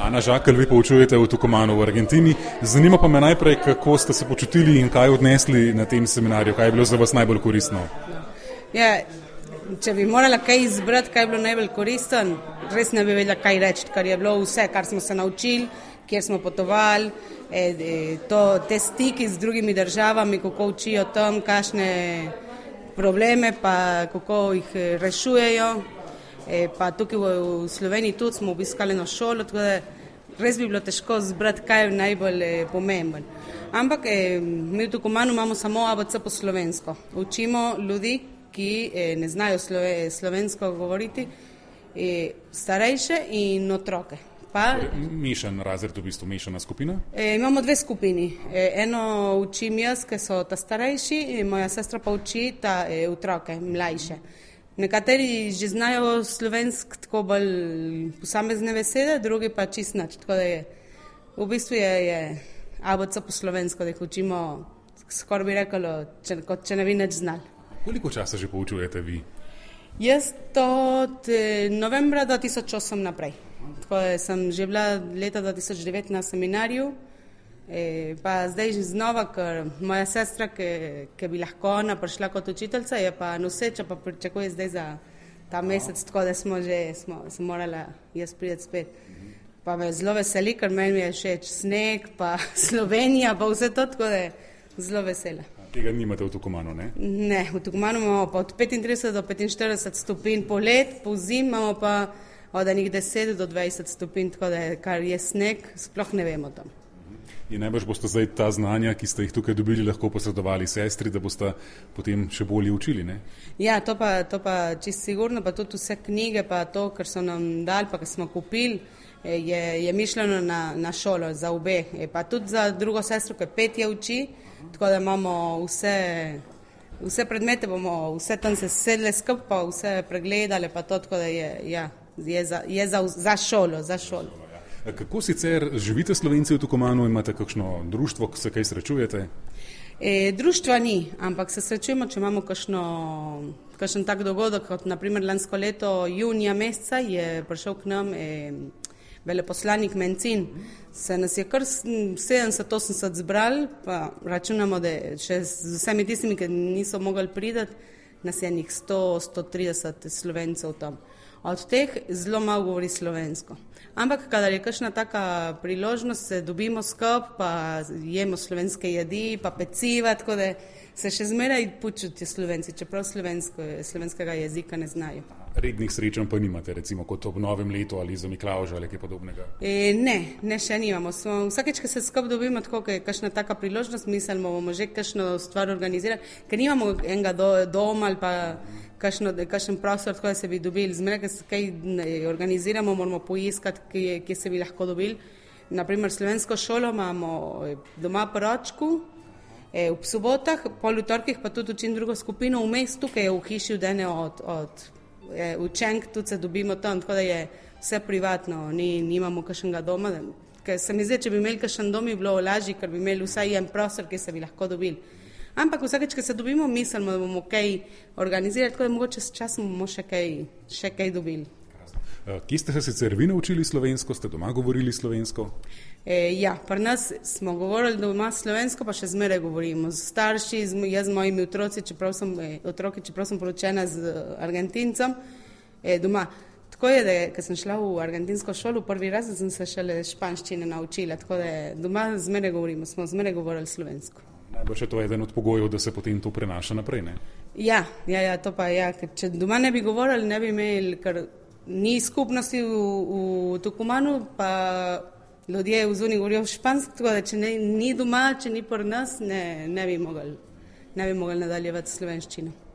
Ana Žakelj, vi poučujete v Tucumanu v Argentini. Zanima pa me najprej, kako ste se počutili in kaj odnesli na tem seminarju, kaj je bilo za vas najbolj koristno. Ja, če bi morala kaj izbrati, kaj je bilo najbolj koristen, res ne bi vedela kaj reči, ker je bilo vse, kar smo se naučili, kjer smo potovali, te stiki z drugimi državami, kako učijo tam, kakšne probleme, pa kako jih rešujejo. Pa tukaj v Sloveniji tudi smo obiskali eno šolo, tako da res bi bilo težko zbrati, kaj je najbolj pomemben. Ampak mi v Tucumanu imamo samo ABC po slovensko. Učimo ljudi, ki ne znajo slovensko govoriti, starejše in otroke. Mešan razred, v bistvu mešana skupina? Imamo dve skupini. Eno učim jaz, ki so ta starejši, in moja sestra pa uči ta otroke, mlajše. Nekateri že znajo slovensk tako bolj posamezne besede, drugi pa čist nič. Tako da je, v bistvu je ABC po slovensko, da jih učimo, skoraj bi reklo, kot če ne bi nič znali. Koliko časa že poučujete vi? Jaz to od novembra 2008 naprej. Tako da sem že bila leta 2009 na seminarju, pa zdaj že znova, ker moja sestra, ki bi lahko ona prišla kot učiteljica, je pa noseča, pa pričakuje zdaj za ta mesec, tako da sem morala jaz priti spet. Pa me zelo veseli, ker meni je všeč sneg, pa Slovenija, pa vse to, tako da je zelo vesela. Tega nimate v Tucumanu, ne? Ne, v Tucumanu imamo pa od 35 do 45 stopinj po let, po zim imamo pa od enih 10 do 20 stopinj, tako da kar je sneg, sploh ne vemo tam. In najbrž boste zdaj ta znanja, ki ste jih tukaj dobili, lahko posredovali sestri, da boste potem še bolje učili, ne? Ja, to pa čisto sigurno, pa tudi vse knjige, pa to, kar so nam dali, pa kar smo kupili, je mišljeno na šolo, za obe. Pa tudi za drugo sestro, ki petje uči, tako da imamo vse predmete, bomo vse tam se sedle skupaj, pa vse pregledali, pa to, tako da je za šolo. Kako sicer živite Slovenci v Tucumanu, imate kakšno društvo, se kaj srečujete? Društva ni, ampak se srečujemo, če imamo kakšen tak dogodek, kot naprimer lansko leto junija meseca je prišel k nam veleposlanik Mencin. Se nas je kar 70-80 zbrali, pa računamo, da še z vsemi tistimi, ki niso mogli priti, nas je njih 100-130 Slovencev tam. Od teh zelo malo govori slovensko. Ampak, kadar je kakšna taka priložnost, se dobimo skupaj, pa jemo slovenske jedi, pa peciva, tako da se še zmeraj počutijo Slovenci, čeprav slovenskega jezika ne znajo. Rednih srečanj pa nimate, recimo kot ob novem letu ali za Miklavža ali kaj podobnega? Ne, še nimamo. Vsakeč, ko se skupaj dobimo, tako da je kakšna taka priložnost, mislimo, bomo že kakšno stvar organizirali, ker nimamo enega doma ali pa kakšen prostor, tako da se bi dobili. Zmeraj, ko se kaj organiziramo, moramo poiskati, kje se bi lahko dobili. Naprimer, slovensko šolo imamo doma po Ročku, v sobotah, pol v torkih pa tudi učim drugo skupino v mestu, ki je v hiši od ene od učenk, tudi se dobimo tam, tako da je vse privatno, nimamo kakšnega doma. Ker se mi zdi, če bi imeli kakšen dom, bi bilo lažje, ker bi imeli vsaj en prostor, ki se bi lahko dobili. Ampak vsakeč, ko se dobimo, mislimo, da bomo kaj organizirali, tako da mogoče s časom bomo še kaj dobili. Kje ste se sicer vi naučili slovensko? Ste doma govorili slovensko? Ja, pri nas smo govorili doma slovensko, pa še zmeraj govorimo. Z starši, jaz z mojimi otroci, čeprav sem poročena z Argentincem, doma. Tako je, da ko sem šla v argentinsko šolo, prvi razred sem se šele španščine naučila, tako da doma zmeraj govorimo, smo zmeraj govorili slovensko. Najbrž je to eden od pogojev, da se potem to prenaša naprej, ne? Ja, to pa ja, ker če doma ne bi govorili, ne bi imeli, ker ni skupnosti v Tucumanu, pa ljudje v zuni govorijo špansko, tako da če ni doma, če ni pri nas, ne bi mogli nadaljevati slovenščino.